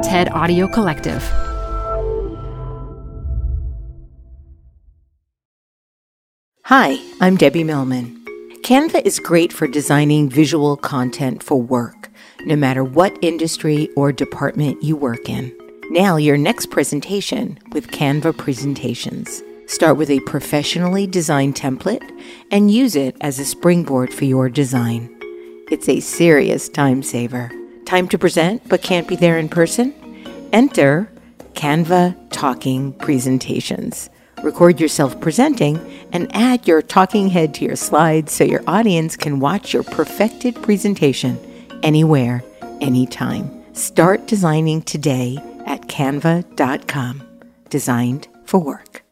TED Audio Collective. Hi, I'm Debbie Millman. Canva is great for designing visual content for work, no matter what industry or department you work in. Nail your next presentation with Canva Presentations. Start with a professionally designed template and use it as a springboard for your design. It's a serious time saver. Time to present but can't be there in person? Enter Canva Talking Presentations. Record yourself presenting and add your talking head to your slides so your audience can watch your perfected presentation anywhere, anytime. Start designing today at canva.com. Designed for work.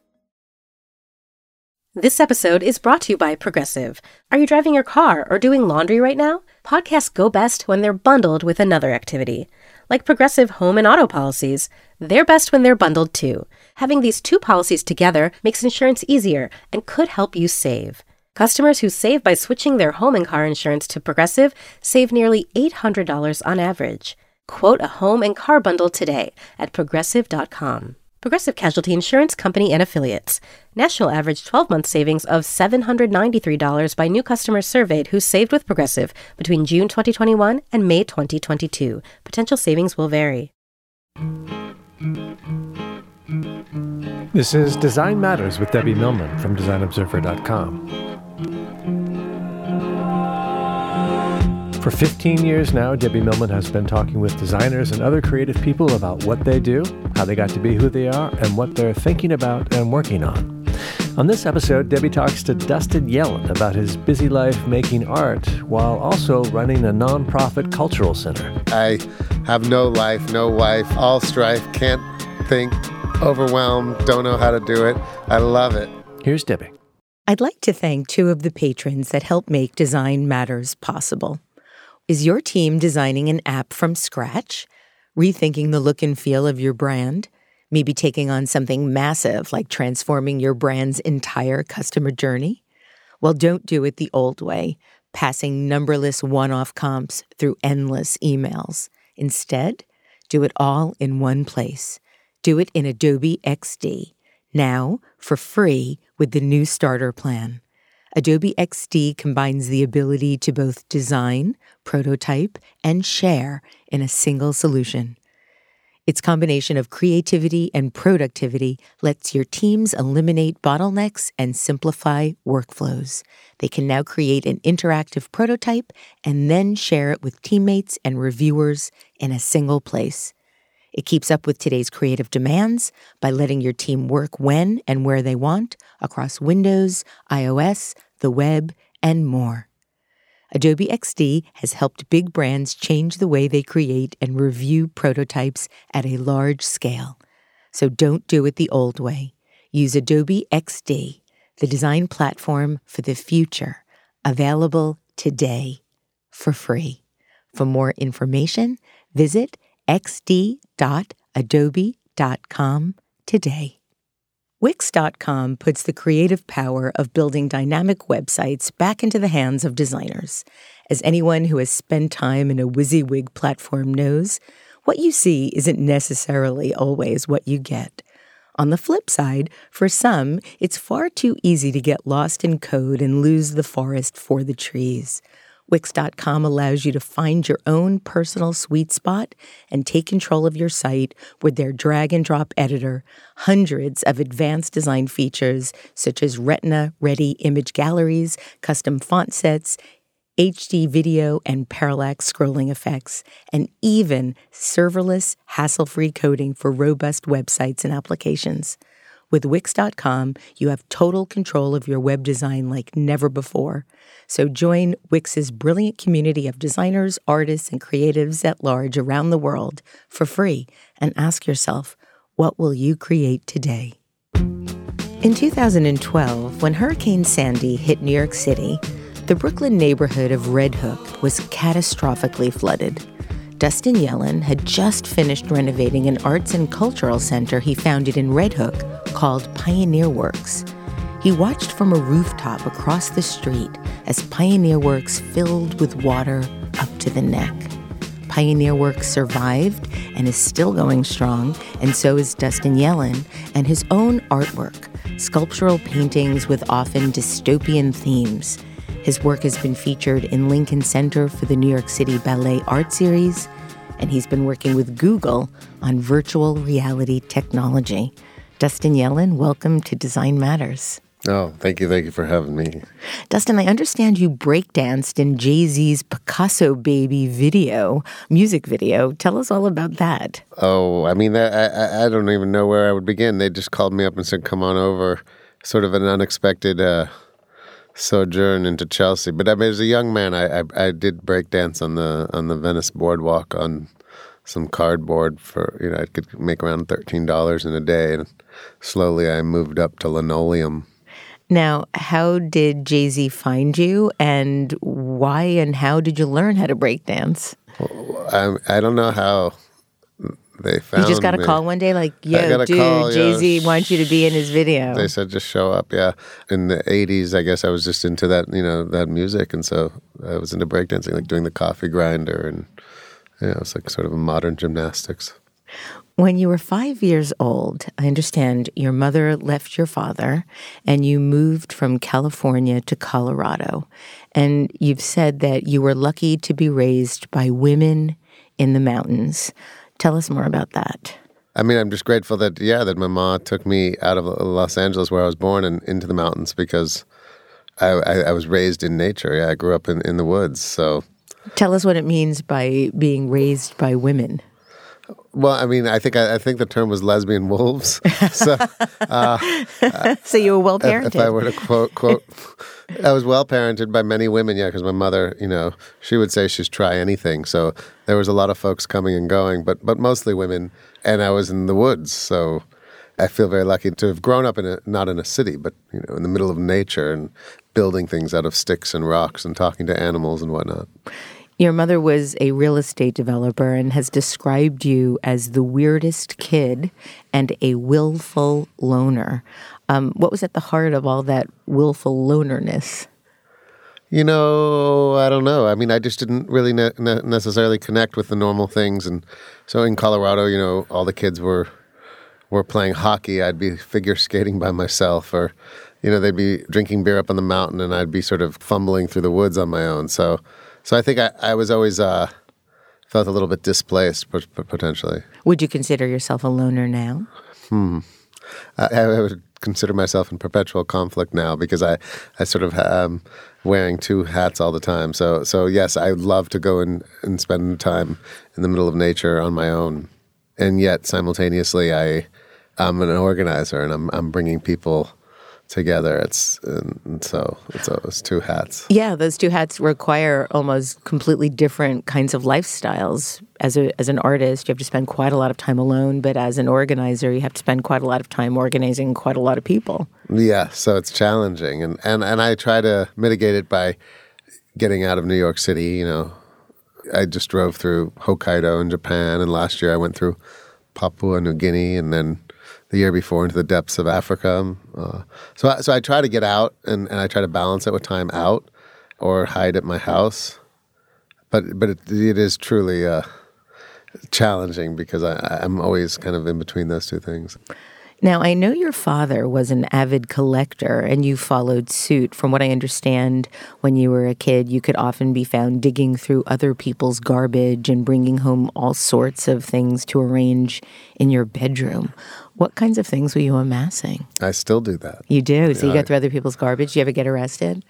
This episode is brought to you by Progressive. Are you driving your car or doing laundry right now? Podcasts go best when they're bundled with another activity. Like Progressive home and auto policies, they're best when they're bundled too. Having these two policies together makes insurance easier and could help you save. Customers who save by switching their home and car insurance to Progressive save nearly $800 on average. Quote a home and car bundle today at Progressive.com. Progressive Casualty Insurance Company and Affiliates. National average 12-month savings of $793 by new customers surveyed who saved with Progressive between June 2021 and May 2022. Potential savings will vary. This is Design Matters with Debbie Millman from DesignObserver.com. For 15 years now, Debbie Millman has been talking with designers and other creative people about what they do, how they got to be who they are, and what they're thinking about and working on. On this episode, Debbie talks to Dustin Yellen about his busy life making art while also running a nonprofit cultural center. I have no life, no wife, all strife, can't think, overwhelmed, don't know how to do it. I love it. Here's Debbie. I'd like to thank two of the patrons that help make Design Matters possible. Is your team designing an app from scratch? Rethinking the look and feel of your brand? Maybe taking on something massive like transforming your brand's entire customer journey? Well, don't do it the old way, passing numberless one-off comps through endless emails. Instead, do it all in one place. Do it in Adobe XD, now for free with the new starter plan. Adobe XD combines the ability to both design, prototype, and share in a single solution. Its combination of creativity and productivity lets your teams eliminate bottlenecks and simplify workflows. They can now create an interactive prototype and then share it with teammates and reviewers in a single place. It keeps up with today's creative demands by letting your team work when and where they want across Windows, iOS, the web, and more. Adobe XD has helped big brands change the way they create and review prototypes at a large scale. So don't do it the old way. Use Adobe XD, the design platform for the future, available today for free. For more information, visit xd.adobe.com today. Wix.com puts the creative power of building dynamic websites back into the hands of designers. As anyone who has spent time in a WYSIWYG platform knows, what you see isn't necessarily always what you get. On the flip side, for some, it's far too easy to get lost in code and lose the forest for the trees. Wix.com allows you to find your own personal sweet spot and take control of your site with their drag-and-drop editor, hundreds of advanced design features such as Retina-ready image galleries, custom font sets, HD video and parallax scrolling effects, and even serverless, hassle-free coding for robust websites and applications. With Wix.com, you have total control of your web design like never before. So join Wix's brilliant community of designers, artists, and creatives at large around the world for free and ask yourself, what will you create today? In 2012, when Hurricane Sandy hit New York City, the Brooklyn neighborhood of Red Hook was catastrophically flooded. Dustin Yellen had just finished renovating an arts and cultural center he founded in Red Hook called Pioneer Works. He watched from a rooftop across the street as Pioneer Works filled with water up to the neck. pioneer work survived and is still going strong, and so is Dustin Yellin, and his own artwork, sculptural paintings with often dystopian themes. His work has been featured in Lincoln Center for the New York City Ballet Art Series, and he's been working with Google on virtual reality technology. Dustin Yellin, welcome to Design Matters. Oh, thank you. Thank you for having me. Dustin, I understand you breakdanced in Jay-Z's Picasso Baby music video. Tell us all about that. Oh, I mean, I don't even know where I would begin. They just called me up and said, come on over. Sort of an unexpected sojourn into Chelsea. But I mean, as a young man, I did breakdance on the Venice boardwalk on some cardboard for, I could make around $13 in a day. And slowly I moved up to linoleum. Now, how did Jay-Z find you, and why and how did you learn how to break dance? I don't know how they found me. You just got a call one day like, yo, dude, Jay-Z wants you to be in his video. They said, just show up, yeah. In the 80s, I guess I was just into that, that music, and so I was into breakdancing, like doing the coffee grinder, and it was like sort of a modern gymnastics. When you were 5 years old, I understand your mother left your father and you moved from California to Colorado. And you've said that you were lucky to be raised by women in the mountains. Tell us more about that. I mean, I'm just grateful that my mom took me out of Los Angeles where I was born and into the mountains because I was raised in nature. Yeah, I grew up in the woods. So, tell us what it means by being raised by women. Well, I mean, I think the term was lesbian wolves. So, so you were well parented. If I were to quote, I was well parented by many women. Yeah, because my mother, she would say she's try anything. So there was a lot of folks coming and going, but mostly women. And I was in the woods, so I feel very lucky to have grown up not in a city, but in the middle of nature and building things out of sticks and rocks and talking to animals and whatnot. Your mother was a real estate developer and has described you as the weirdest kid and a willful loner. What was at the heart of all that willful lonerness? I don't know. I mean, I just didn't really necessarily connect with the normal things. And so in Colorado, all the kids were playing hockey. I'd be figure skating by myself, or, they'd be drinking beer up on the mountain and I'd be sort of fumbling through the woods on my own. So I think I was always felt a little bit displaced, potentially. Would you consider yourself a loner now? I would consider myself in perpetual conflict now because I sort of am wearing two hats all the time. So yes, I love to go and spend time in the middle of nature on my own. And yet simultaneously I'm an organizer and I'm bringing people together. It's two hats. Yeah, those two hats require almost completely different kinds of lifestyles. As an artist, you have to spend quite a lot of time alone, but as an organizer, you have to spend quite a lot of time organizing quite a lot of people. Yeah, so it's challenging. And I try to mitigate it by getting out of New York City. I just drove through Hokkaido in Japan, and last year I went through Papua New Guinea, and then the year before into the depths of Africa. So I try to get out, and I try to balance it with time out or hide at my house. But it is truly challenging because I'm always kind of in between those two things. Now, I know your father was an avid collector, and you followed suit. From what I understand, when you were a kid, you could often be found digging through other people's garbage and bringing home all sorts of things to arrange in your bedroom. What kinds of things were you amassing? I still do that. You do? So you go through other people's garbage? Do you ever get arrested?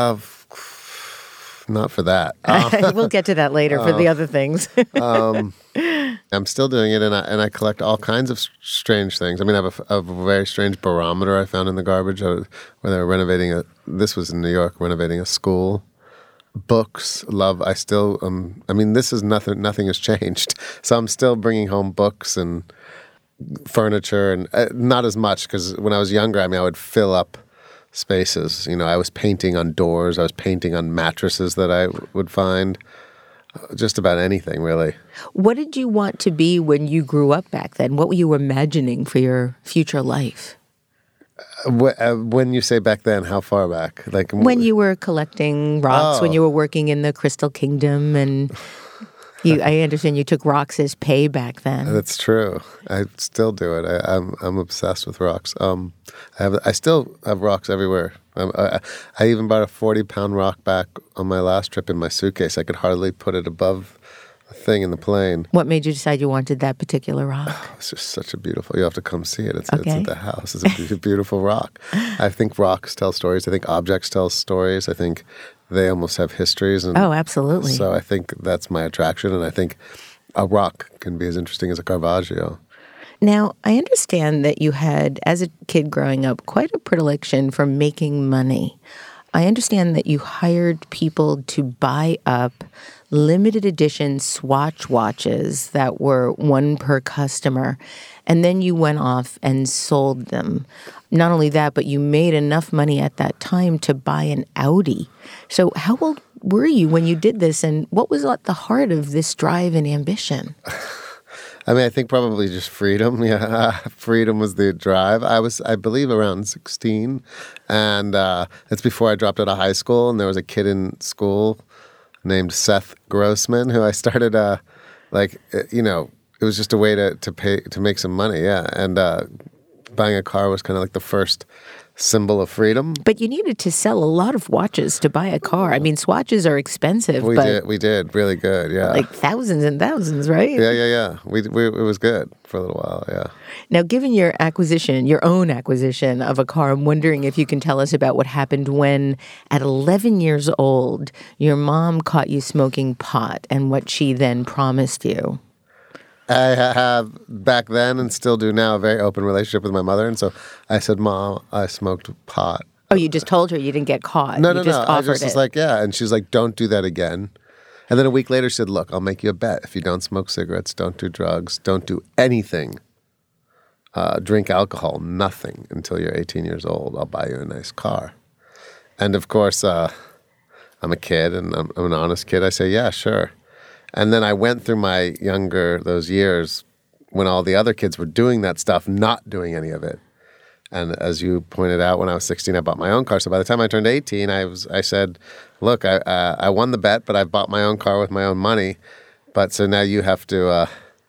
Not for that. We'll get to that later for the other things. I'm still doing it, and I collect all kinds of strange things. I mean, I have a very strange barometer I found in the garbage where they were renovating this was in New York, renovating a school. Books, I still, this is nothing has changed. So I'm still bringing home books and furniture, and not as much, because when I was younger, I would fill up spaces. I was painting on doors. I was painting on mattresses that I would find. Just about anything, really. What did you want to be when you grew up back then? What were you imagining for your future life? When you say back then, how far back? Like when you were collecting rocks, when you were working in the Crystal Kingdom, and I understand you took rocks as pay back then. That's true. I still do it. I'm obsessed with rocks. I still have rocks everywhere. I even bought a 40-pound rock back on my last trip in my suitcase. I could hardly put it above the thing in the plane. What made you decide you wanted that particular rock? It's just such a beautiful. You have to come see it. It's Okay. at the house. It's a beautiful rock. I think rocks tell stories. I think objects tell stories. I think they almost have histories. And Oh, absolutely. so I think that's my attraction, and I think a rock can be as interesting as a Caravaggio. Now, I understand that you had, as a kid growing up, quite a predilection for making money. I understand that you hired people to buy up limited edition Swatch watches that were one per customer, and then you went off and sold them. Not only that, but you made enough money at that time to buy an Audi. So how old were you when you did this, and what was at the heart of this drive and ambition? I mean, I think probably just freedom. Yeah, freedom was the drive. I believe, around 16, and it's before I dropped out of high school. And there was a kid in school named Seth Grossman who I started. It was just a way to make some money. Yeah, and buying a car was kind of like the first symbol of freedom. But you needed to sell a lot of watches to buy a car. I mean, swatches are expensive, We but did really good. Yeah, like thousands and thousands, right? yeah. It was good for a little while. Yeah. Now, given your own acquisition of a car, I'm wondering if you can tell us about what happened when, at 11 years old, your mom caught you smoking pot and what she then promised you. I have back then and still do now a very open relationship with my mother, and so I said, "Mom, I smoked pot." Oh, you just told her you didn't get caught. No, you just I offered just was it. like, "Yeah," and she's like, "Don't do that again." And then a week later, she said, "Look, I'll make you a bet. If you don't smoke cigarettes, don't do drugs, don't do anything, drink alcohol, nothing until you're 18 years old, I'll buy you a nice car." And of course, I'm a kid and I'm an honest kid. I say, "Yeah, sure." And then I went through those years when all the other kids were doing that stuff, not doing any of it. And as you pointed out, when I was 16, I bought my own car. So by the time I turned 18, I said, "Look, I won the bet, but I bought my own car with my own money. But so now you have to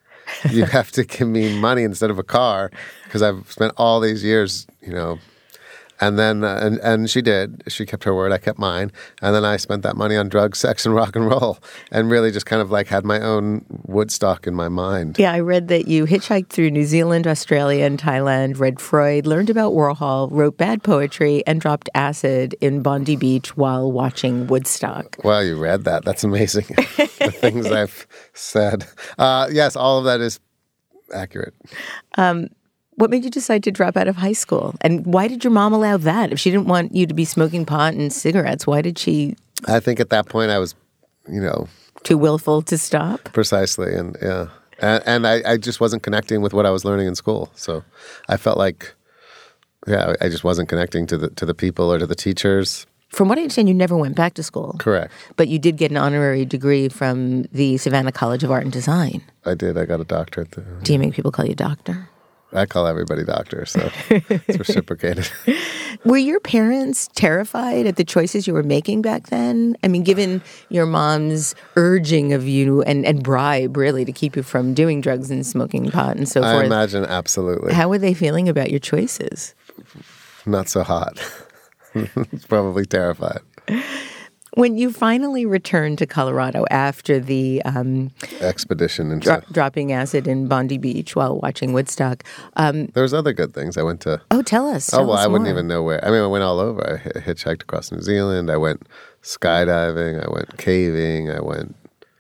give me money instead of a car because I've spent all these years, And then, and she did. She kept her word. I kept mine. And then I spent that money on drugs, sex, and rock and roll, and really just kind of like had my own Woodstock in my mind. Yeah, I read that you hitchhiked through New Zealand, Australia, and Thailand, read Freud, learned about Warhol, wrote bad poetry, and dropped acid in Bondi Beach while watching Woodstock. Wow, you read that. That's amazing. The things I've said. Yes, all of that is accurate. What made you decide to drop out of high school? And why did your mom allow that? If she didn't want you to be smoking pot and cigarettes, why did she? I think at that point I was, Too willful to stop? Precisely. And yeah. And I just wasn't connecting with what I was learning in school. So I felt like, I just wasn't connecting to the people or to the teachers. From what I understand, you never went back to school. Correct. But you did get an honorary degree from the Savannah College of Art and Design. I did. I got a doctorate there. Do you make people call you doctor? I call everybody doctor, so it's reciprocated. Were your parents terrified at the choices you were making back then? I mean, given your mom's urging of you and bribe, really, to keep you from doing drugs and smoking pot and so forth. I imagine absolutely. How were they feeling about your choices? Not so hot. Probably terrified. When you finally returned to Colorado after the expedition and dropping acid in Bondi Beach while watching Woodstock, there was other good things. I went to. Oh, tell us. I wouldn't even know where. I mean, I went all over. I hitchhiked across New Zealand. I went skydiving. I went caving. I went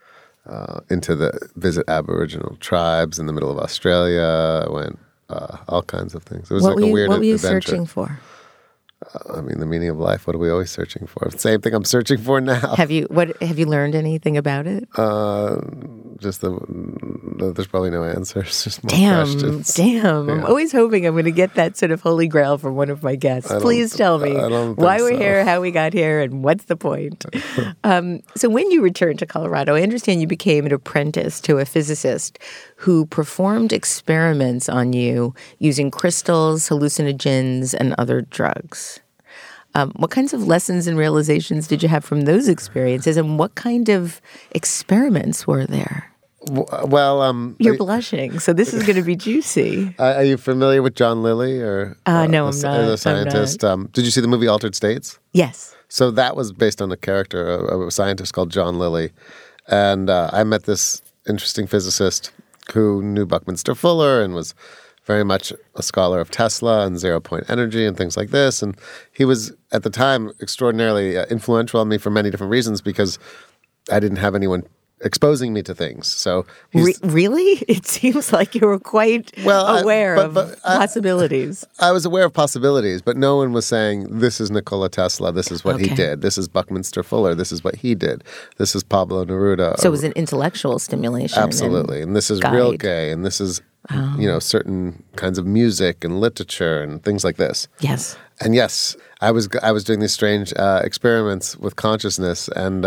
visit Aboriginal tribes in the middle of Australia. I went all kinds of things. It was a weird adventure. What were you searching for? I mean, the meaning of life. What are we always searching for? Same thing I'm searching for now. Have you learned anything about it? Just there's probably no answers. Just more questions. Damn. Yeah. I'm always hoping I'm going to get that sort of holy grail from one of my guests. Please tell me why we're here, how we got here, and what's the point. So when you returned to Colorado, I understand you became an apprentice to a physicist who performed experiments on you using crystals, hallucinogens, and other drugs. What kinds of lessons and realizations did you have from those experiences, and what kind of experiments were there? Well, You're blushing, so this is going to be juicy. Are you familiar with John Lilly or No, I'm not. the scientist? Did you see the movie Altered States? Yes. So that was based on a character, a scientist called John Lilly, and I met this interesting physicist who knew Buckminster Fuller and was very much a scholar of Tesla and zero-point energy and things like this. And he was, at the time, extraordinarily influential on me for many different reasons because I didn't have anyone exposing me to things. So really? It seems like you were quite aware of possibilities. I was aware of possibilities, but no one was saying, this is Nikola Tesla, this is what he did. This is Buckminster Fuller, this is what he did. This is Pablo Neruda. So it was an intellectual stimulation. Absolutely. And this is Rilke, and this is certain kinds of music and literature and things like this. Yes. And yes, I was doing these strange experiments with consciousness, and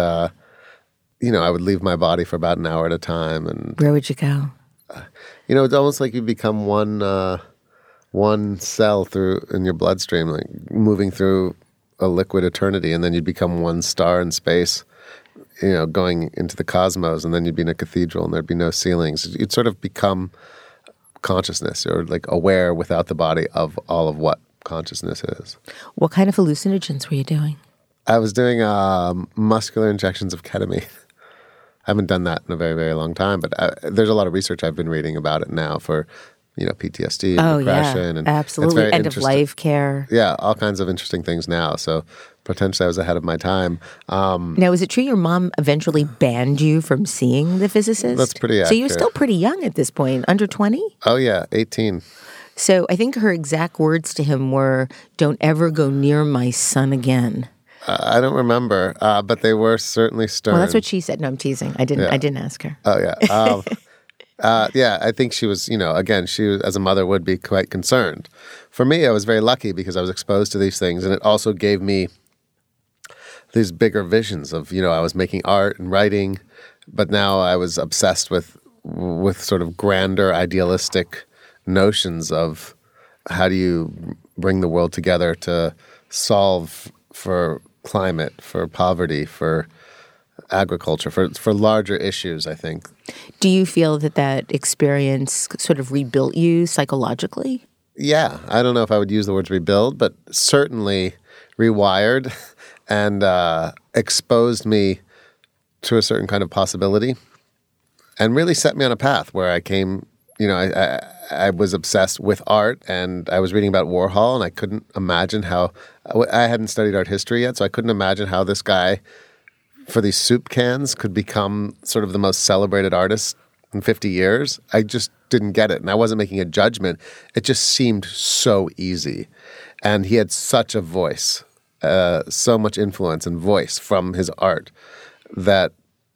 I would leave my body for about an hour at a time. And where would you go? It's almost like you become one cell in your bloodstream, like moving through a liquid eternity, and then you'd become one star in space, going into the cosmos, and then you'd be in a cathedral and there'd be no ceilings. You'd sort of become consciousness, or like aware without the body of all of what consciousness is. What kind of hallucinogens were you doing? I was doing muscular injections of ketamine. I haven't done that in a very, very long time, but there's a lot of research I've been reading about it now for, PTSD and depression. Yeah, and absolutely. End of life care. Yeah, all kinds of interesting things now. So potentially I was ahead of my time. Now, is it true your mom eventually banned you from seeing the physicist? That's pretty accurate. So you're still pretty young at this point, under 20? Oh, yeah, 18. So I think her exact words to him were, "Don't ever go near my son again." I don't remember, but they were certainly stern. Well, that's what she said. No, I'm teasing. I didn't ask her. Oh, yeah. Yeah, I think she was, again, she was, as a mother would be, quite concerned. For me, I was very lucky because I was exposed to these things, and it also gave me these bigger visions of, I was making art and writing, but now I was obsessed with sort of grander idealistic notions of how do you bring the world together to solve for climate, for poverty, for agriculture, for larger issues, I think. Do you feel that experience sort of rebuilt you psychologically? Yeah. I don't know if I would use the words rebuild, but certainly rewired and exposed me to a certain kind of possibility and really set me on a path where I came, I was obsessed with art, and I was reading about Warhol, and I couldn't imagine how I hadn't studied art history yet, so I couldn't imagine how this guy for these soup cans could become sort of the most celebrated artist in 50 years. I just didn't get it, and I wasn't making a judgment. It just seemed so easy, and he had such a voice, so much influence and voice from his art that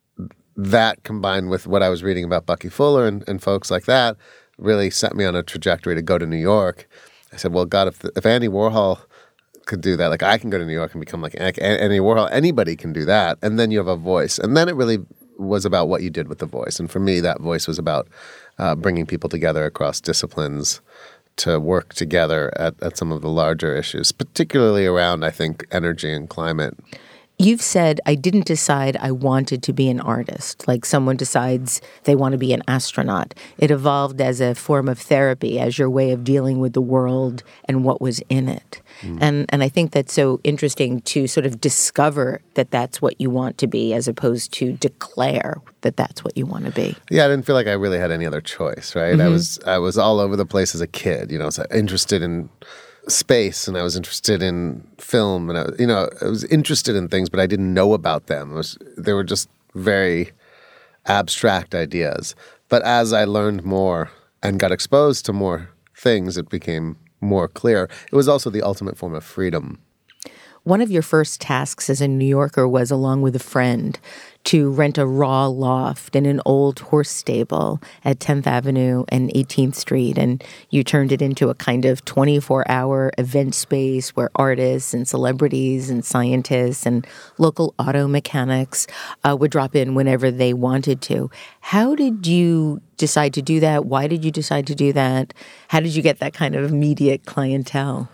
combined with what I was reading about Bucky Fuller and folks like that really set me on a trajectory to go to New York. I said, well, God, if Andy Warhol could do that, like I can go to New York and become like Andy Warhol. Anybody can do that. And then you have a voice. And then it really was about what you did with the voice. And for me, that voice was about bringing people together across disciplines to work together at some of the larger issues, particularly around, I think, energy and climate. You've said, I didn't decide I wanted to be an artist, like someone decides they want to be an astronaut. It evolved as a form of therapy, as your way of dealing with the world and what was in it. And I think that's so interesting to sort of discover that that's what you want to be as opposed to declare that that's what you want to be. Yeah, I didn't feel like I really had any other choice, right? I was all over the place as a kid, I was interested in space, and I was interested in film, and I was interested in things, but I didn't know about them. They were just very abstract ideas. But as I learned more and got exposed to more things, it became more clear. It was also the ultimate form of freedom. One of your first tasks as a New Yorker was, along with a friend, to rent a raw loft in an old horse stable at 10th Avenue and 18th Street. And you turned it into a kind of 24-hour event space where artists and celebrities and scientists and local auto mechanics would drop in whenever they wanted to. How did you decide to do that? Why did you decide to do that? How did you get that kind of immediate clientele?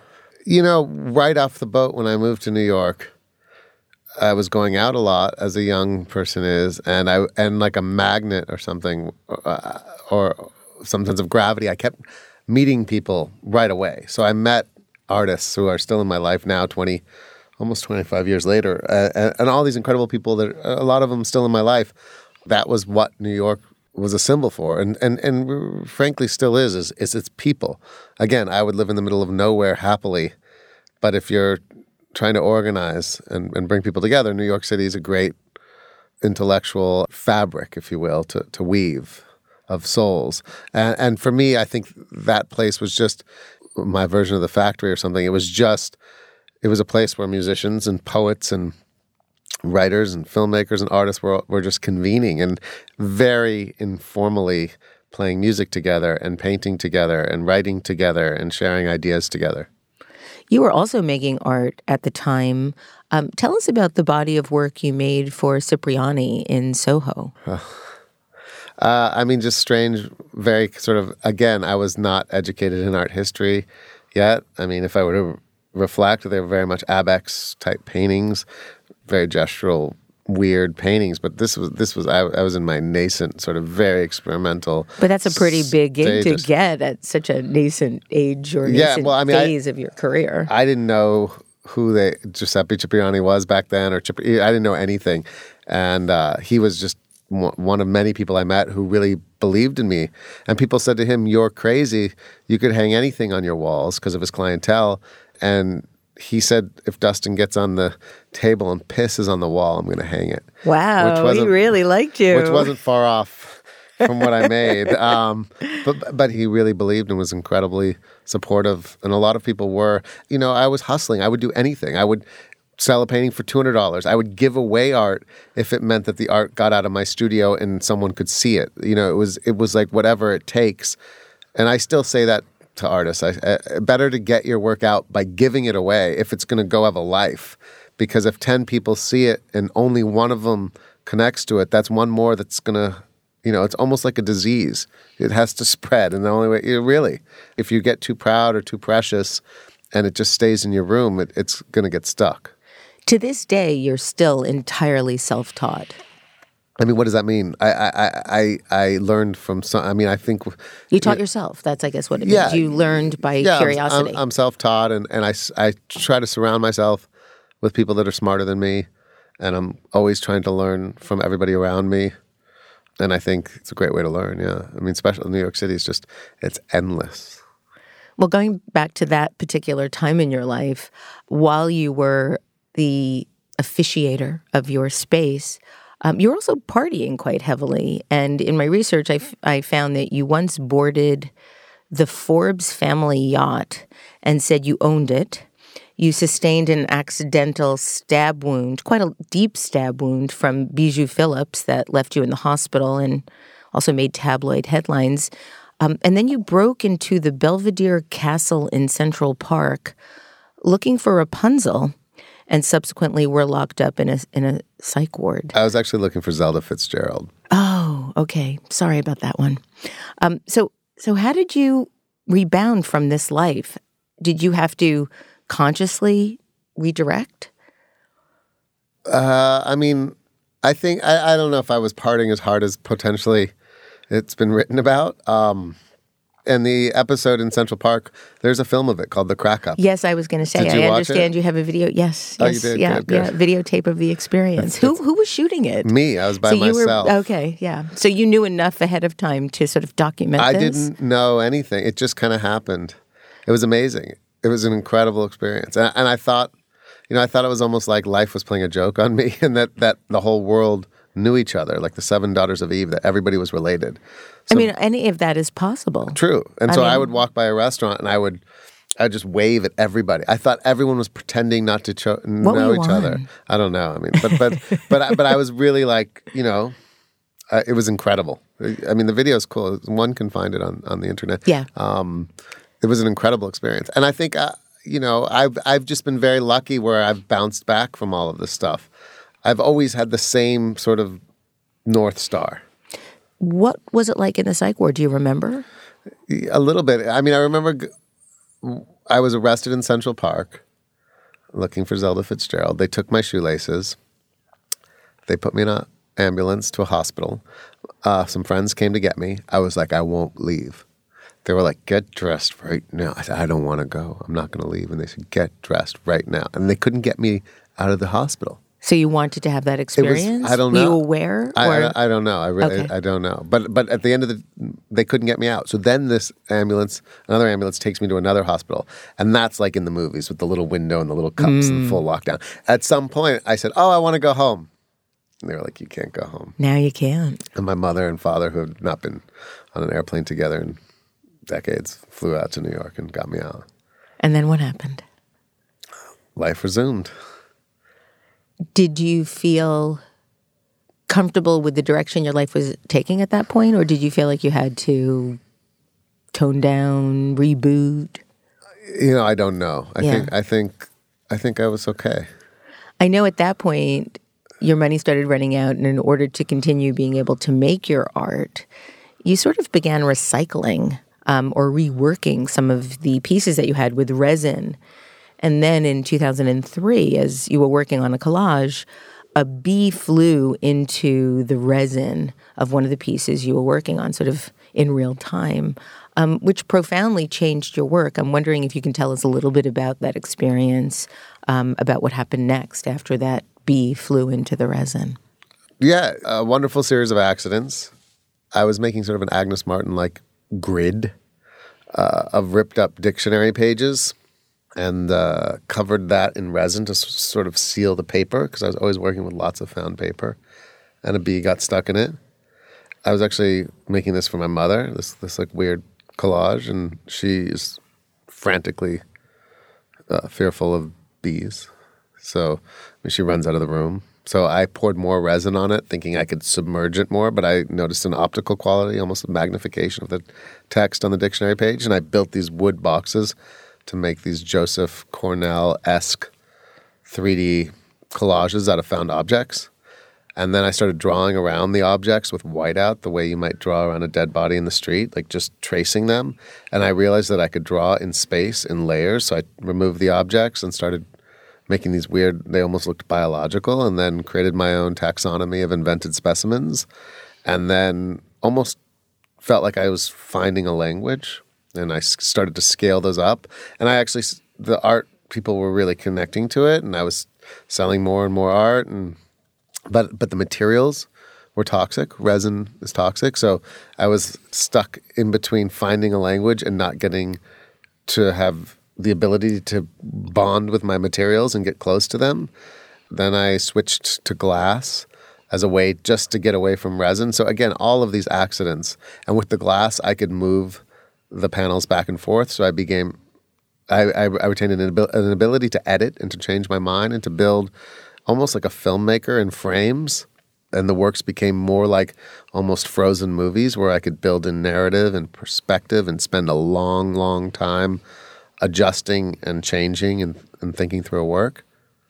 Right off the boat when I moved to New York, I was going out a lot, as a young person is, and like a magnet or something, or some sense of gravity, I kept meeting people right away. So I met artists who are still in my life now, almost 25 years later, and all these incredible people that a lot of them still in my life. That was what New York was a symbol for, and frankly still is its people. Again, I would live in the middle of nowhere happily, but if you're trying to organize and bring people together, New York City is a great intellectual fabric, if you will, to weave of souls. And for me, I think that place was just my version of the factory or something. It was a place where musicians and poets and writers and filmmakers and artists were just convening and very informally playing music together and painting together and writing together and sharing ideas together. You were also making art at the time. Tell us about the body of work you made for Cipriani in Soho. Just strange, very sort of, again, I was not educated in art history yet. If I were to reflect, they were very much Abex-type paintings, very gestural, weird paintings. But I was in my nascent, sort of very experimental. But that's a pretty big gig to get at such a nascent age or nascent phase of your career. I didn't know who Giuseppe Cipriani was back then, I didn't know anything. And he was just one of many people I met who really believed in me. And people said to him, "You're crazy. You could hang anything on your walls," because of his clientele. And he said, "If Dustin gets on the table and pisses on the wall, I'm going to hang it." Wow, he really liked you. Which wasn't far off from what I made. But he really believed and was incredibly supportive. And a lot of people were. I was hustling. I would do anything. I would sell a painting for $200. I would give away art if it meant that the art got out of my studio and someone could see it. It was like whatever it takes. And I still say that to artists. Better to get your work out by giving it away if it's going to go have a life. Because if 10 people see it and only one of them connects to it, that's one more that's going to, it's almost like a disease. It has to spread. And the only way, really, if you get too proud or too precious and it just stays in your room, it's going to get stuck. To this day, you're still entirely self-taught. What does that mean? I learned from some. I think you taught yourself. That's, I guess, what it means. You learned by curiosity. I'm self-taught, and I try to surround myself with people that are smarter than me, and I'm always trying to learn from everybody around me. And I think it's a great way to learn. Yeah, especially in New York City, it's endless. Well, going back to that particular time in your life, while you were the officiator of your space, you were also partying quite heavily. And in my research, I found that you once boarded the Forbes family yacht and said you owned it. You sustained an accidental stab wound, quite a deep stab wound from Bijou Phillips that left you in the hospital and also made tabloid headlines. And then you broke into the Belvedere Castle in Central Park looking for Rapunzel, and subsequently were locked up in a psych ward. I was actually looking for Zelda Fitzgerald. Oh, okay. Sorry about that one. So how did you rebound from this life? Did you have to consciously redirect? I think, I don't know if I was partying as hard as potentially it's been written about. And the episode in Central Park, there's a film of it called The Crack Up. Yes, I was going to say. Did you I watch understand it? You have a video. Yes. Oh, you did? Yeah, Good. Yeah, videotape of the experience. Who was shooting it? Me. I was by myself. Okay, yeah. So you knew enough ahead of time to sort of document this? I didn't know anything. It just kind of happened. It was amazing. It was an incredible experience. And I thought, it was almost like life was playing a joke on me and that the whole world knew each other, like the 7 Daughters of Eve, that everybody was related. So, any of that is possible. True. And I would walk by a restaurant and I'd just wave at everybody. I thought everyone was pretending not to know each other. I don't know. But I was really like, it was incredible. The video is cool. One can find it on the internet. Yeah. It was an incredible experience. And I think, I've just been very lucky where I've bounced back from all of this stuff. I've always had the same sort of North Star. What was it like in the psych ward? Do you remember? A little bit. I remember I was arrested in Central Park looking for Zelda Fitzgerald. They took my shoelaces. They put me in an ambulance to a hospital. Some friends came to get me. I was like, I won't leave. They were like, get dressed right now. I said, I don't want to go. I'm not going to leave. And they said, get dressed right now. And they couldn't get me out of the hospital. So you wanted to have that experience? I don't know. Were you aware? I don't know. Okay. I don't know. But at the end of they couldn't get me out. So then another ambulance takes me to another hospital. And that's like in the movies with the little window and the little cups and full lockdown. At some point, I said, I want to go home. And they were like, you can't go home. Now you can't. And my mother and father, who had not been on an airplane together in decades, flew out to New York and got me out. And then what happened? Life resumed. Did you feel comfortable with the direction your life was taking at that point, or did you feel like you had to tone down, reboot? I don't know. I think I was okay. I know at that point your money started running out, and in order to continue being able to make your art, you sort of began recycling or reworking some of the pieces that you had with resin. And then in 2003, as you were working on a collage, a bee flew into the resin of one of the pieces you were working on, sort of in real time, which profoundly changed your work. I'm wondering if you can tell us a little bit about that experience, about what happened next after that bee flew into the resin. Yeah, a wonderful series of accidents. I was making sort of an Agnes Martin-like grid of ripped up dictionary pages, and covered that in resin to sort of seal the paper, because I was always working with lots of found paper, and a bee got stuck in it. I was actually making this for my mother, this like weird collage, and she is frantically fearful of bees. So she runs out of the room. So I poured more resin on it, thinking I could submerge it more, but I noticed an optical quality, almost a magnification of the text on the dictionary page, and I built these wood boxes to make these Joseph Cornell-esque 3D collages out of found objects. And then I started drawing around the objects with whiteout, the way you might draw around a dead body in the street, like just tracing them. And I realized that I could draw in space, in layers. So I removed the objects and started making these weird, they almost looked biological, and then created my own taxonomy of invented specimens. And then almost felt like I was finding a language. And I started to scale those up. And the art people were really connecting to it. And I was selling more and more art. But the materials were toxic. Resin is toxic. So I was stuck in between finding a language and not getting to have the ability to bond with my materials and get close to them. Then I switched to glass as a way just to get away from resin. So again, all of these accidents. And with the glass, I could move the panels back and forth. So I retained an ability to edit and to change my mind and to build almost like a filmmaker in frames. And the works became more like almost frozen movies where I could build in narrative and perspective and spend a long, long time adjusting and changing and thinking through a work.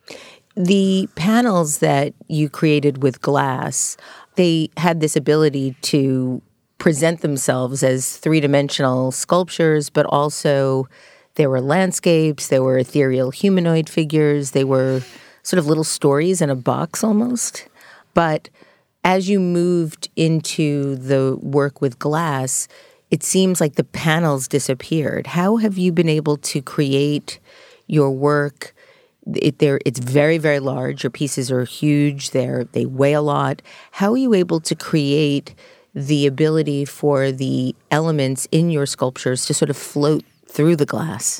The panels that you created with glass, they had this ability to present themselves as three-dimensional sculptures, but also there were landscapes, there were ethereal humanoid figures, they were sort of little stories in a box almost. But as you moved into the work with glass, it seems like the panels disappeared. How have you been able to create your work? It's very, very large. Your pieces are huge. They weigh a lot. How are you able to create the ability for the elements in your sculptures to sort of float through the glass?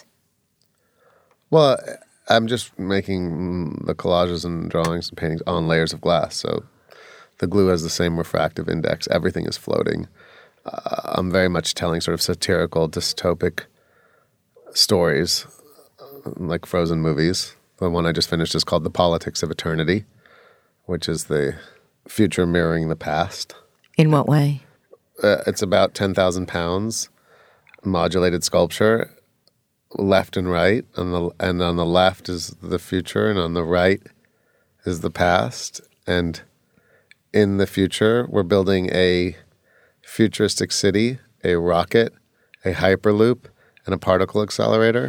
Well, I'm just making the collages and drawings and paintings on layers of glass. So the glue has the same refractive index. Everything is floating. I'm very much telling sort of satirical, dystopic stories, like frozen movies. The one I just finished is called The Politics of Eternity, which is the future mirroring the past. In what way? It's about 10,000 pounds, modulated sculpture, left and right. And on the left is the future, and on the right is the past. And in the future, we're building a futuristic city, a rocket, a hyperloop, and a particle accelerator.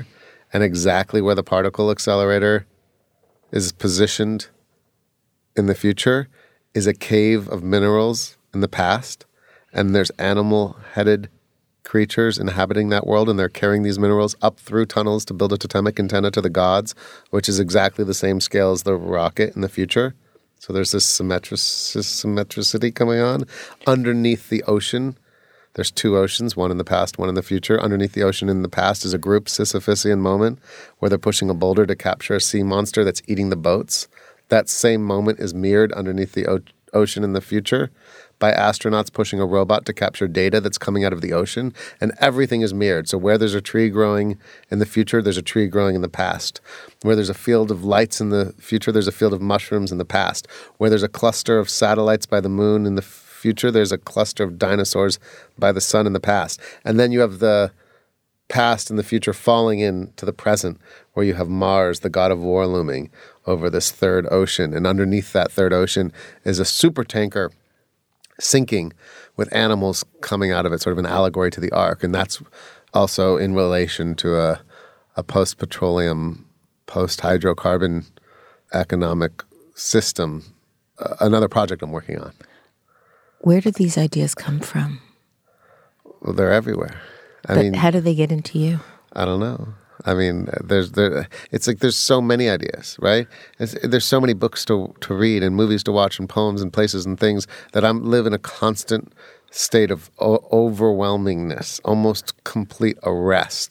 and exactly where the particle accelerator is positioned in the future is a cave of minerals in the past, and there's animal-headed creatures inhabiting that world, and they're carrying these minerals up through tunnels to build a totemic antenna to the gods, which is exactly the same scale as the rocket in the future. So there's this symmetricity coming on. Underneath the ocean, there's two oceans, one in the past, one in the future. Underneath the ocean in the past is a group Sisyphusian moment where they're pushing a boulder to capture a sea monster that's eating the boats. That same moment is mirrored underneath the ocean in the future by astronauts pushing a robot to capture data that's coming out of the ocean, and everything is mirrored. So where there's a tree growing in the future, there's a tree growing in the past. Where there's a field of lights in the future, there's a field of mushrooms in the past. Where there's a cluster of satellites by the moon in the future, there's a cluster of dinosaurs by the sun in the past. And then you have the past and the future falling into the present, where you have Mars, the god of war, looming over this third ocean. And underneath that third ocean is a supertanker sinking with animals coming out of it, sort of an allegory to the Ark. And that's also in relation to a post-petroleum, post-hydrocarbon economic system, another project I'm working on. Where did these ideas come from? Well, they're everywhere. But how do they get into you? I don't know. I mean, it's like there's so many ideas, right? There's so many books to read and movies to watch and poems and places and things that I live in a constant state of overwhelmingness, almost complete arrest,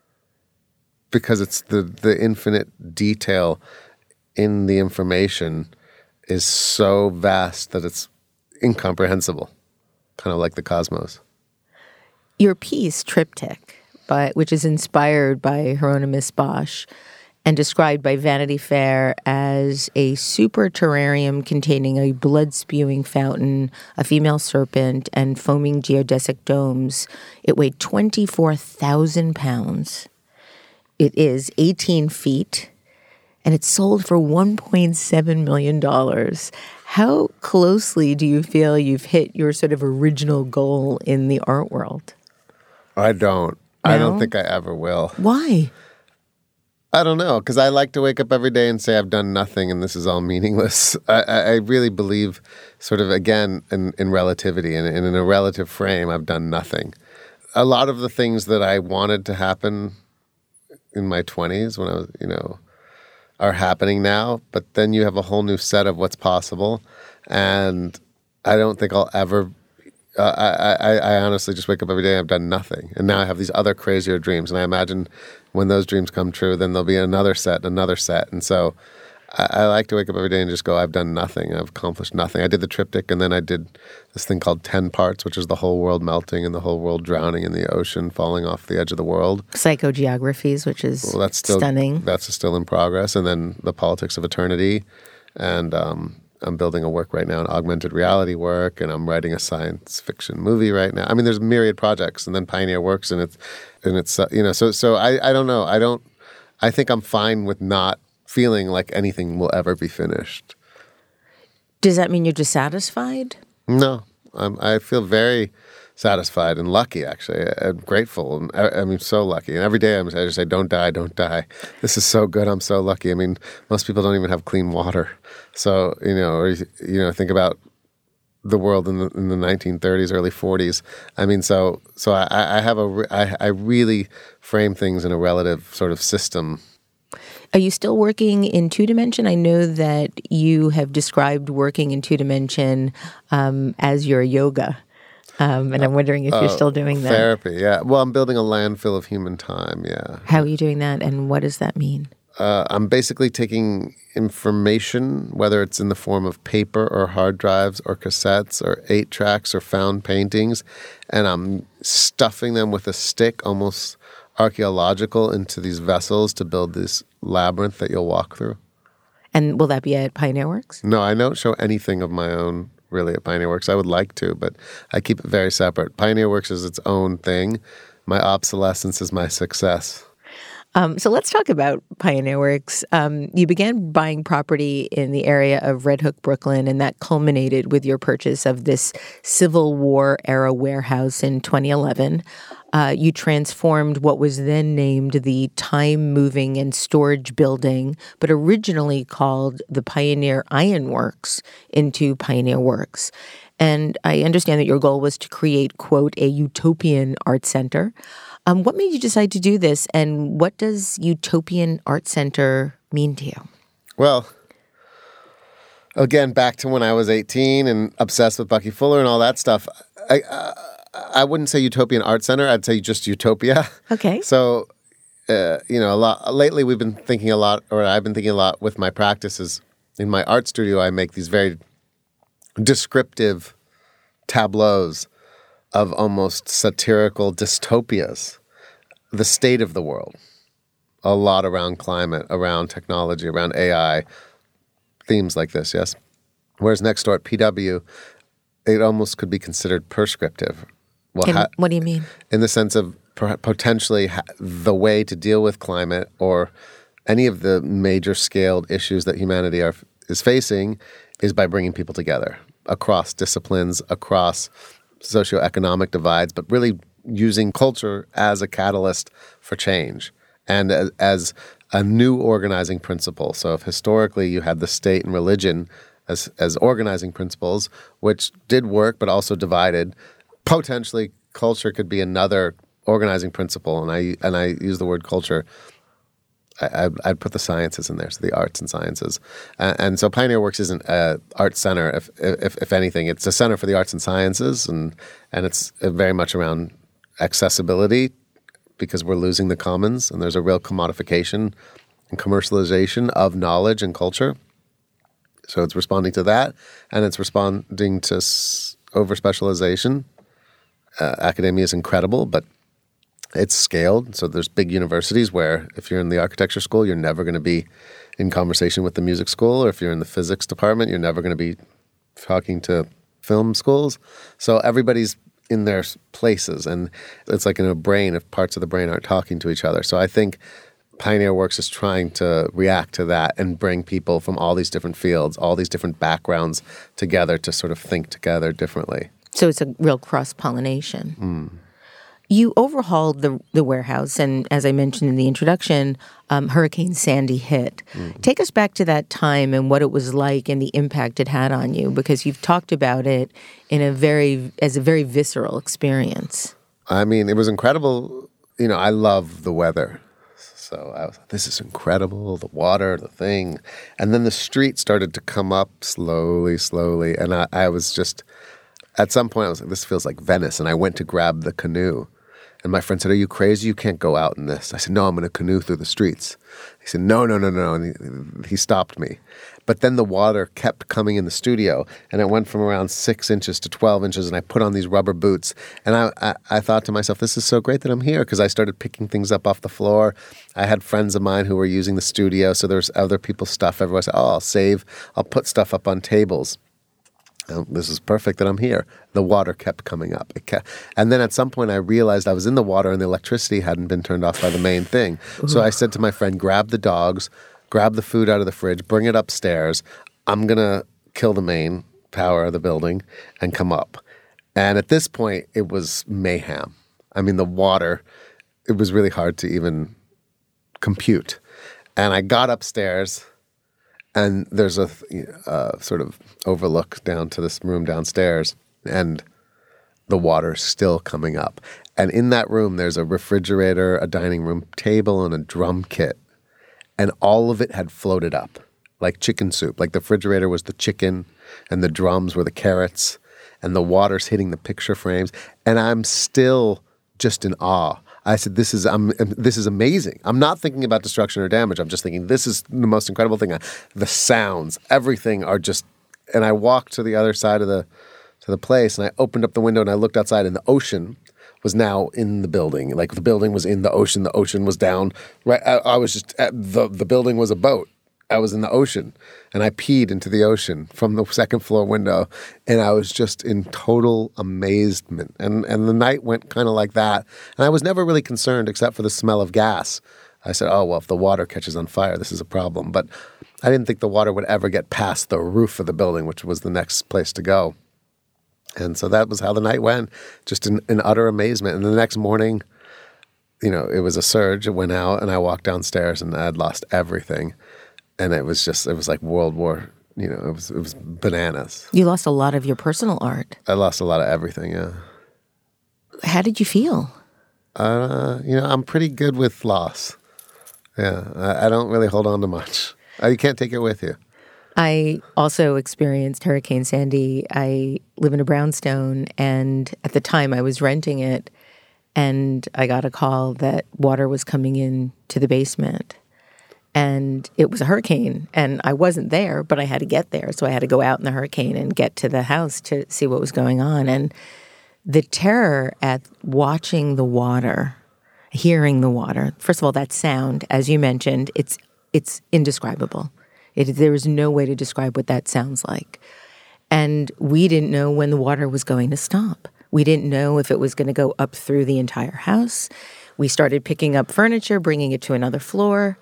because it's the infinite detail in the information is so vast that it's incomprehensible, kind of like the cosmos. Your piece, Triptych, which is inspired by Hieronymus Bosch and described by Vanity Fair as a super terrarium containing a blood-spewing fountain, a female serpent, and foaming geodesic domes. It weighed 24,000 pounds. It is 18 feet, and it's sold for $1.7 million. How closely do you feel you've hit your sort of original goal in the art world? I don't. No? I don't think I ever will. Why? I don't know, because I like to wake up every day and say I've done nothing and this is all meaningless. I really believe sort of, again, in relativity, and in a relative frame, I've done nothing. A lot of the things that I wanted to happen in my 20s when I was, are happening now, but then you have a whole new set of what's possible, and I don't think I'll ever... I honestly just wake up every day and I've done nothing. And now I have these other crazier dreams. And I imagine when those dreams come true, then there'll be another set. And so I like to wake up every day and just go, I've done nothing. I've accomplished nothing. I did the triptych, and then I did this thing called 10 Parts, which is the whole world melting and the whole world drowning in the ocean, falling off the edge of the world. Psychogeographies, which is that's still stunning. That's still in progress. And then The Politics of Eternity. And I'm building a work right now, an augmented reality work, and I'm writing a science fiction movie right now. I mean, there's myriad projects, and then Pioneer Works, and it's so I don't know. I think I'm fine with not feeling like anything will ever be finished. Does that mean you're dissatisfied? No, I feel very satisfied and lucky, actually. I'm grateful. I mean, so lucky. And every day I just say, don't die, don't die. This is so good. I'm so lucky. I mean, most people don't even have clean water. So, think about the world in the 1930s, early 40s. I mean, so I really frame things in a relative sort of system. Are you still working in two-dimension? I know that you have described working in two-dimension as your yoga. And I'm wondering if you're still doing that. Therapy, yeah. Well, I'm building a landfill of human time, yeah. How are you doing that, and what does that mean? I'm basically taking information, whether it's in the form of paper or hard drives or cassettes or 8-tracks or found paintings, and I'm stuffing them with a stick, almost archaeological, into these vessels to build this labyrinth that you'll walk through. And will that be at Pioneer Works? No, I don't show anything of my own really at Pioneer Works. I would like to, but I keep it very separate. Pioneer Works is its own thing. My obsolescence is my success. So let's talk about Pioneer Works. You began buying property in the area of Red Hook, Brooklyn, and that culminated with your purchase of this Civil War era warehouse in 2011. You transformed what was then named the Time Moving and Storage Building, but originally called the Pioneer Iron Works, into Pioneer Works. And I understand that your goal was to create, quote, a utopian art center. What made you decide to do this, and what does utopian art center mean to you? Well, again, back to when I was 18 and obsessed with Bucky Fuller and all that stuff, I wouldn't say utopian art center. I'd say just utopia. Okay. So, lately we've been thinking a lot, or I've been thinking a lot with my practices. In my art studio, I make these very descriptive tableaus of almost satirical dystopias, the state of the world, a lot around climate, around technology, around AI, themes like this, yes? Whereas next door at PW, it almost could be considered prescriptive. Well, what do you mean? In the sense of potentially the way to deal with climate or any of the major scaled issues that humanity is facing is by bringing people together across disciplines, across socioeconomic divides, but really using culture as a catalyst for change and as a new organizing principle. So if historically you had the state and religion as organizing principles, which did work but also divided, potentially culture could be another organizing principle. And I use the word culture. I'd put the sciences in there, so the arts and sciences. And so Pioneer Works isn't an art center, if anything. It's a center for the arts and sciences, and it's very much around accessibility because we're losing the commons, and there's a real commodification and commercialization of knowledge and culture. So it's responding to that, and it's responding to over-specialization. Academia is incredible, but it's scaled. So there's big universities where if you're in the architecture school, you're never going to be in conversation with the music school. Or if you're in the physics department, you're never going to be talking to film schools. So everybody's in their places. And it's like in a brain if parts of the brain aren't talking to each other. So I think Pioneer Works is trying to react to that and bring people from all these different fields, all these different backgrounds together to sort of think together differently. So it's a real cross-pollination. You overhauled the warehouse, and as I mentioned in the introduction, Hurricane Sandy hit. Take us back to that time and what it was like and the impact it had on you, because you've talked about it as a very visceral experience. I mean, it was incredible. You know, I love the weather. So I was like, this is incredible, the water, the thing. And then the street started to come up slowly. And I was just, at some point I was like, this feels like Venice. And I went to grab the canoe. And my friend said, are you crazy? You can't go out in this. I said, no, I'm going to canoe through the streets. He said, no. And he stopped me. But then the water kept coming in the studio, and it went from around 6 inches to 12 inches, and I put on these rubber boots. And I thought to myself, this is so great that I'm here, because I started picking things up off the floor. I had friends of mine who were using the studio, so there's other people's stuff everywhere. I said, I'll put stuff up on tables. This is perfect that I'm here. The water kept coming up. And then at some point I realized I was in the water and the electricity hadn't been turned off by the main thing. So I said to my friend, grab the dogs, grab the food out of the fridge, bring it upstairs. I'm going to kill the main power of the building and come up. And at this point, it was mayhem. I mean, the water, it was really hard to even compute. And I got upstairs, and there's a sort of overlook down to this room downstairs, and the water's still coming up. And in that room, there's a refrigerator, a dining room table, and a drum kit. And all of it had floated up, like chicken soup. Like the refrigerator was the chicken, and the drums were the carrots, and the water's hitting the picture frames. And I'm still just in awe. I said, this is amazing. I'm not thinking about destruction or damage. I'm just thinking, this is the most incredible thing. The sounds, everything are just, and I walked to the other side of the place, and I opened up the window and I looked outside, and the ocean was now in the building. Like the building was in the ocean was down. Right, I was just, the building was a boat. I was in the ocean, and I peed into the ocean from the second floor window, and I was just in total amazement. And the night went kind of like that, and I was never really concerned except for the smell of gas. I said, oh, well, if the water catches on fire, this is a problem. But I didn't think the water would ever get past the roof of the building, which was the next place to go. And so that was how the night went, just in utter amazement. And the next morning, it was a surge. It went out, and I walked downstairs, and I had lost everything. And it was like World War. It was bananas. You lost a lot of your personal art. I lost a lot of everything. Yeah. How did you feel? I'm pretty good with loss. Yeah, I don't really hold on to much. You can't take it with you. I also experienced Hurricane Sandy. I live in a brownstone, and at the time I was renting it, and I got a call that water was coming in to the basement. And it was a hurricane, and I wasn't there, but I had to get there. So I had to go out in the hurricane and get to the house to see what was going on. And the terror at watching the water, hearing the water, first of all, that sound, as you mentioned, it's indescribable. There is no way to describe what that sounds like. And we didn't know when the water was going to stop. We didn't know if it was going to go up through the entire house. We started picking up furniture, bringing it to another floor.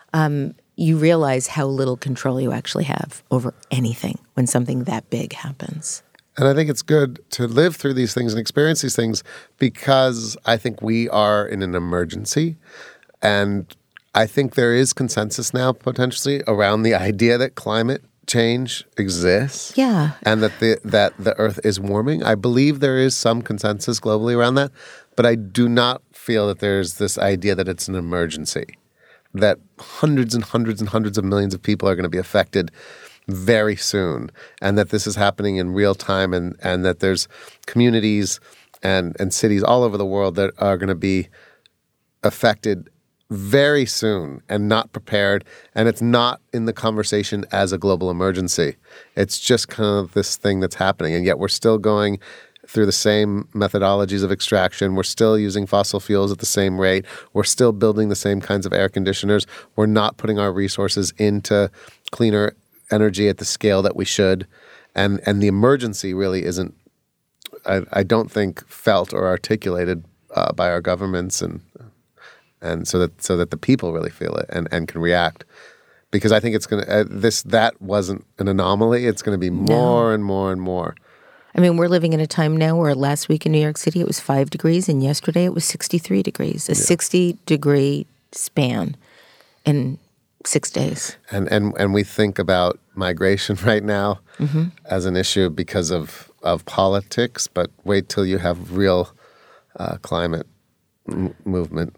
You realize how little control you actually have over anything when something that big happens. And I think it's good to live through these things and experience these things because I think we are in an emergency. And I think there is consensus now potentially around the idea that climate change exists. Yeah. And that the Earth is warming. I believe there is some consensus globally around that. But I do not feel that there's this idea that it's an emergency, that hundreds and hundreds and hundreds of millions of people are going to be affected very soon, and that this is happening in real time, and that there's communities and cities all over the world that are going to be affected very soon and not prepared. And it's not in the conversation as a global emergency. It's just kind of this thing that's happening, and yet we're still going through the same methodologies of extraction. We're still using fossil fuels at the same rate. We're still building the same kinds of air conditioners. We're not putting our resources into cleaner energy at the scale that we should. And the emergency really isn't, I don't think, felt or articulated by our governments and so that the people really feel it and can react. Because I think it's going to, that wasn't an anomaly. It's going to be more and more and more. I mean, we're living in a time now where last week in New York City it was 5 degrees, and yesterday it was 63 degrees. A 60-degree span in 6 days. And we think about migration right now as an issue because of politics, but wait till you have real climate movement.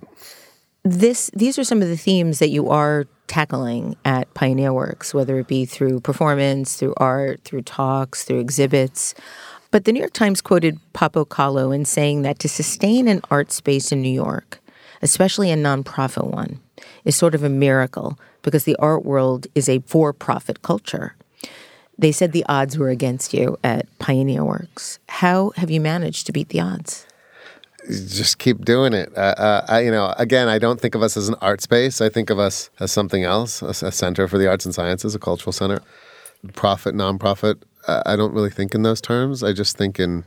These are some of the themes that you are tackling at Pioneer Works, whether it be through performance, through art, through talks, through exhibits. But the New York Times quoted Papo Kahlo in saying that to sustain an art space in New York, especially a nonprofit one, is sort of a miracle because the art world is a for-profit culture. They said the odds were against you at Pioneer Works. How have you managed to beat the odds? Just keep doing it. Again, I don't think of us as an art space. I think of us as something else, a center for the arts and sciences, a cultural center. Profit, nonprofit, I don't really think in those terms. I just think in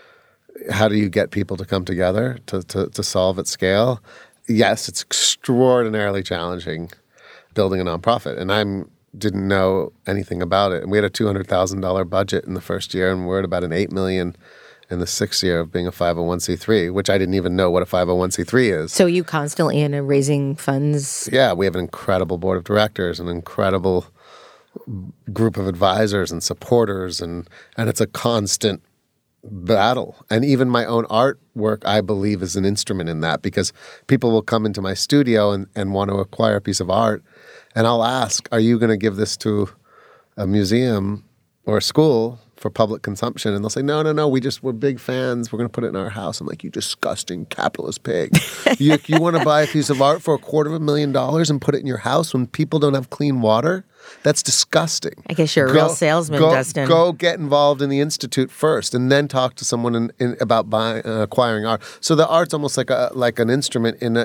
how do you get people to come together to solve at scale. Yes, it's extraordinarily challenging building a nonprofit, and I didn't know anything about it. And we had a $200,000 budget in the first year, and we're at about an $8 million in the 6th year of being a 501c3, which I didn't even know what a 501c3 is. So you constantly in raising funds? Yeah, we have an incredible board of directors, an incredible group of advisors and supporters, and it's a constant battle. And even my own artwork, I believe, is an instrument in that, because people will come into my studio and want to acquire a piece of art, and I'll ask, are you going to give this to a museum or a school for public consumption? And they'll say, no, we're big fans. We're going to put it in our house. I'm like, you disgusting capitalist pig. You want to buy a piece of art for $250,000 and put it in your house when people don't have clean water? That's disgusting. I guess you're a real salesman, Dustin. Go get involved in the Institute first, and then talk to someone about acquiring art. So the art's almost like an instrument in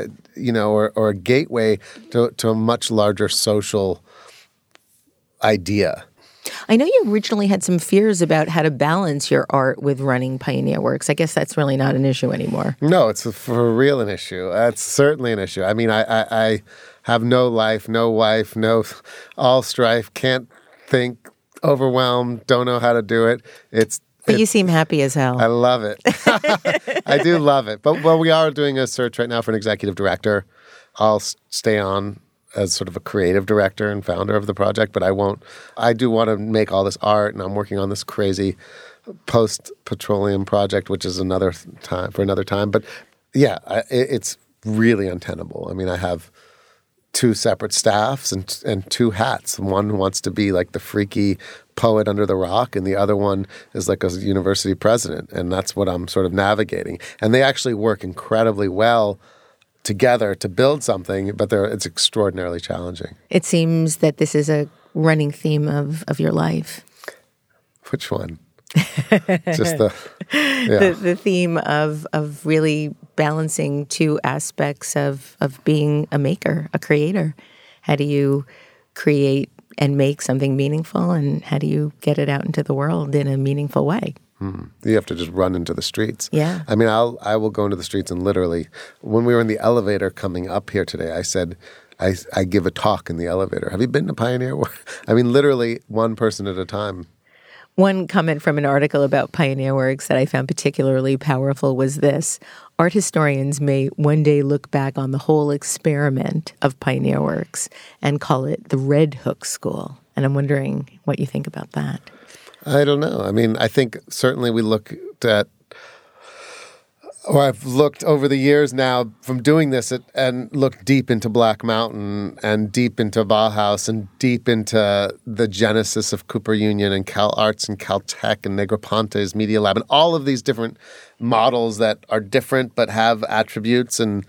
or a gateway to a much larger social idea. I know you originally had some fears about how to balance your art with running Pioneer Works. I guess that's really not an issue anymore. No, it's for real an issue. That's certainly an issue. I mean, I have no life, no wife, no all strife, can't think, overwhelmed, don't know how to do it. But you seem happy as hell. I love it. I do love it. But we are doing a search right now for an executive director. I'll stay on as sort of a creative director and founder of the project, but I won't. I do want to make all this art, and I'm working on this crazy post-petroleum project, which is another time. But yeah, it's really untenable. I mean, I have 2 separate staffs and 2 hats. One wants to be like the freaky poet under the rock, and the other one is like a university president, and that's what I'm sort of navigating. And they actually work incredibly well together to build something, but it's extraordinarily challenging. It seems that this is a running theme of your life. Which one? Just the theme of really balancing 2 aspects of being a maker, a creator. How do you create and make something meaningful, and how do you get it out into the world in a meaningful way? You have to just run into the streets. Yeah. I mean, I will go into the streets, and literally, when we were in the elevator coming up here today, I said, I give a talk in the elevator. Have you been to Pioneer Works? I mean, literally one person at a time. One comment from an article about Pioneer Works that I found particularly powerful was this: art historians may one day look back on the whole experiment of Pioneer Works and call it the Red Hook School. And I'm wondering what you think about that. I don't know. I mean, I think certainly we looked at, or I've looked over the years now from doing this and looked deep into Black Mountain and deep into Bauhaus and deep into the genesis of Cooper Union and Cal Arts and Caltech and Negroponte's Media Lab and all of these different models that are different but have attributes. And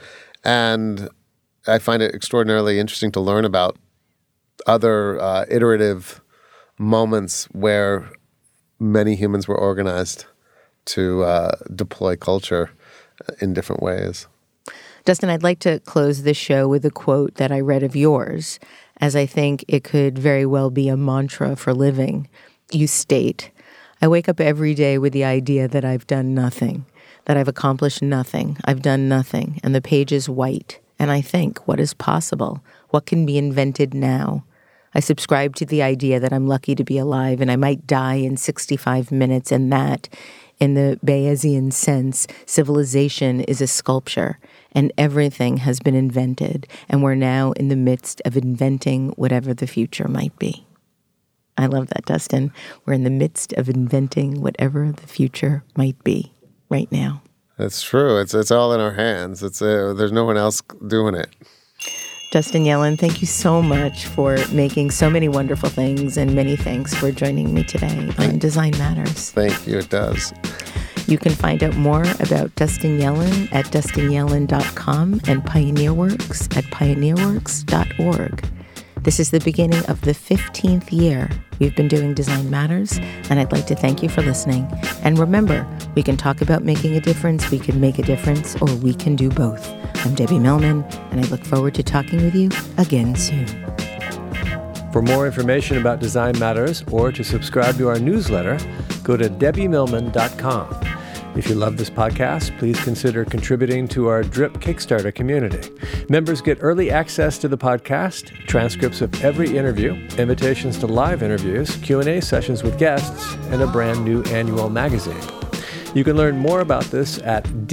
I find it extraordinarily interesting to learn about other iterative moments where many humans were organized to deploy culture in different ways. Dustin, I'd like to close this show with a quote that I read of yours, as I think it could very well be a mantra for living. You state, "I wake up every day with the idea that I've done nothing, that I've accomplished nothing, I've done nothing, and the page is white, and I think, what is possible? What can be invented now? I subscribe to the idea that I'm lucky to be alive and I might die in 65 minutes, and that, in the Bayesian sense, civilization is a sculpture and everything has been invented, and we're now in the midst of inventing whatever the future might be." I love that, Dustin. We're in the midst of inventing whatever the future might be right now. It's true. It's all in our hands. There's no one else doing it. Dustin Yellin, thank you so much for making so many wonderful things, and many thanks for joining me today on Design Matters. Thank you. It does. You can find out more about Dustin Yellin at DustinYellin.com and Pioneer Works at pioneerworks.org. This is the beginning of the 15th year we've been doing Design Matters, and I'd like to thank you for listening. And remember, we can talk about making a difference, we can make a difference, or we can do both. I'm Debbie Millman, and I look forward to talking with you again soon. For more information about Design Matters or to subscribe to our newsletter, go to debbiemillman.com. If you love this podcast, please consider contributing to our DRIP Kickstarter community. Members get early access to the podcast, transcripts of every interview, invitations to live interviews, Q&A sessions with guests, and a brand new annual magazine. You can learn more about this at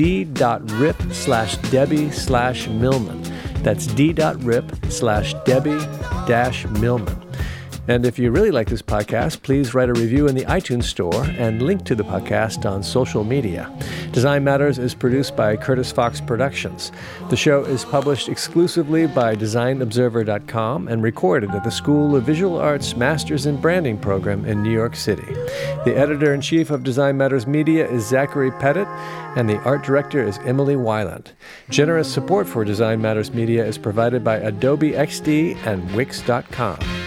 d.rip/Debbie/Millman. That's d.rip/Debbie-Millman. And if you really like this podcast, please write a review in the iTunes Store and link to the podcast on social media. Design Matters is produced by Curtis Fox Productions. The show is published exclusively by DesignObserver.com and recorded at the School of Visual Arts Masters in Branding program in New York City. The editor-in-chief of Design Matters Media is Zachary Pettit, and the art director is Emily Weiland. Generous support for Design Matters Media is provided by Adobe XD and Wix.com.